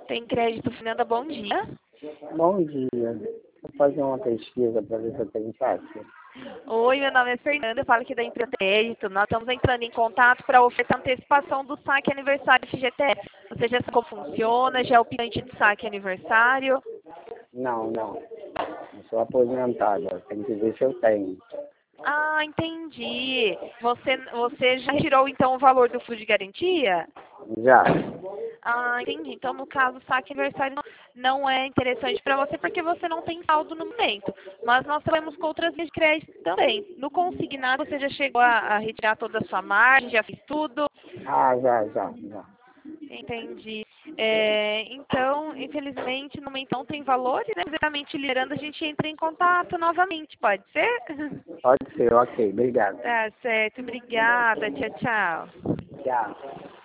Tem crédito, Fernanda, bom dia. Bom dia. Vou fazer uma pesquisa para ver se eu tenho saque. Oi, meu nome é Fernanda, eu falo aqui da empresa Crédito. Nós estamos entrando em contato para oferecer antecipação do saque aniversário FGTS. Você já sabe como funciona? Já é o pedido de saque aniversário? Não, não. Eu sou aposentada. Tem que ver se eu tenho. Ah, entendi. Você já retirou então o valor do fundo de garantia? Já. Ah, entendi. Então, no caso, o saque aniversário não é interessante para você porque você não tem saldo no momento. Mas nós trabalhamos com outras linhas de crédito também. No consignado, você já chegou a retirar toda a sua margem, já fez tudo? Ah, já. Entendi. Então, infelizmente, no momento não tem valores, né? Exatamente liberando, a gente entra em contato novamente, pode ser? Pode ser, ok. Obrigado. Tá certo, obrigada, tchau, tchau. Tchau.